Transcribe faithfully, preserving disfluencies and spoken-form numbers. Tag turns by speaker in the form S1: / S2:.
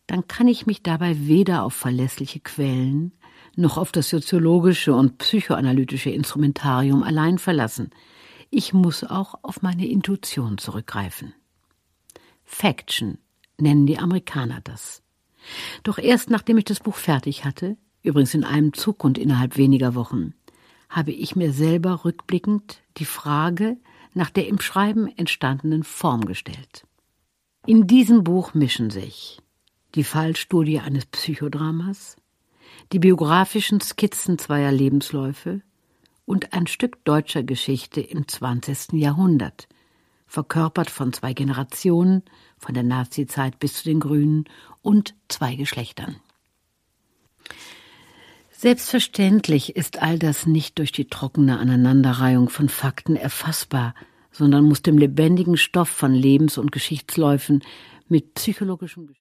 S1: dann kann ich mich dabei weder auf verlässliche Quellen noch auf das soziologische und psychoanalytische Instrumentarium allein verlassen. Ich muss auch auf meine Intuition zurückgreifen. Faction nennen die Amerikaner das. Doch erst nachdem ich das Buch fertig hatte, übrigens in einem Zug und innerhalb weniger Wochen, habe ich mir selber rückblickend die Frage nach der im Schreiben entstandenen Form gestellt. In diesem Buch mischen sich die Fallstudie eines Psychodramas, die biografischen Skizzen zweier Lebensläufe und ein Stück deutscher Geschichte im zwanzigsten Jahrhundert, verkörpert von zwei Generationen, von der Nazizeit bis zu den Grünen und zwei Geschlechtern. Selbstverständlich ist all das nicht durch die trockene Aneinanderreihung von Fakten erfassbar, sondern muss dem lebendigen Stoff von Lebens- und Geschichtsläufen mit psychologischem